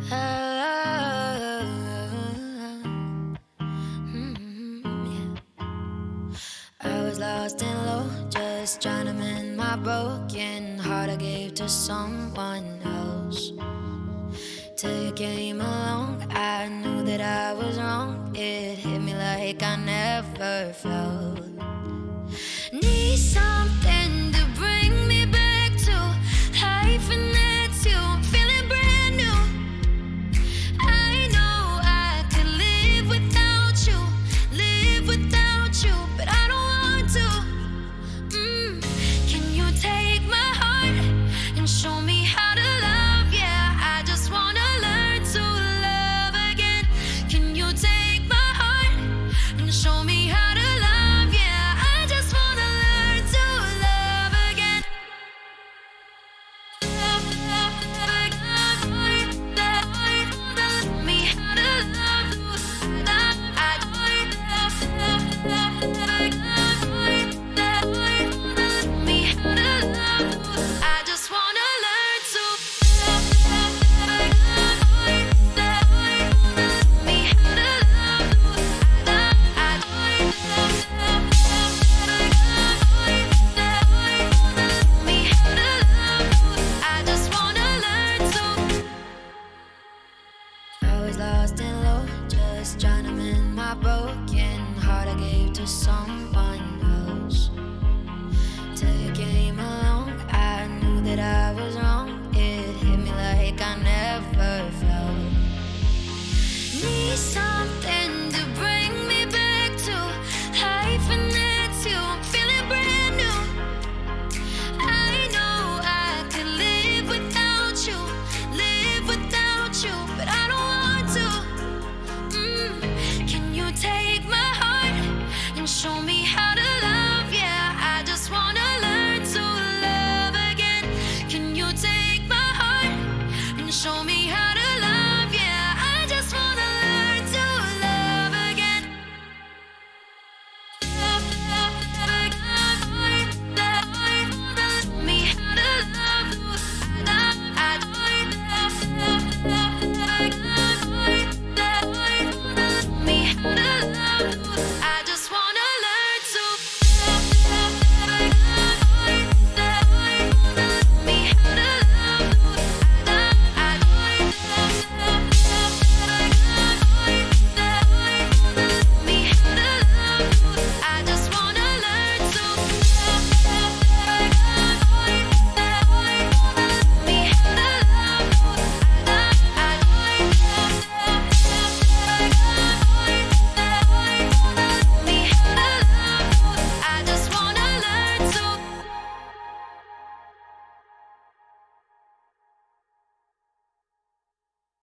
Ah, yeah. I was lost and low, just trying to mend my broken heart I gave to someone else. Till you came along, I knew that I was wrong. It hit me like I never felt. Need something to bring me back to life, and that's you. I'm feeling brand new. I know I could live without you, but I don't want to. Can you take my heart and show me how to love? Yeah, I just wanna learn to love again. Can you take my heart and show me how to love? Yeah, I just wanna learn to love again. Love me how to love. I just wanna learn to love me how to love. I just wanna learn to. I was lost and low, just trying to mend my broken heart I gave to someone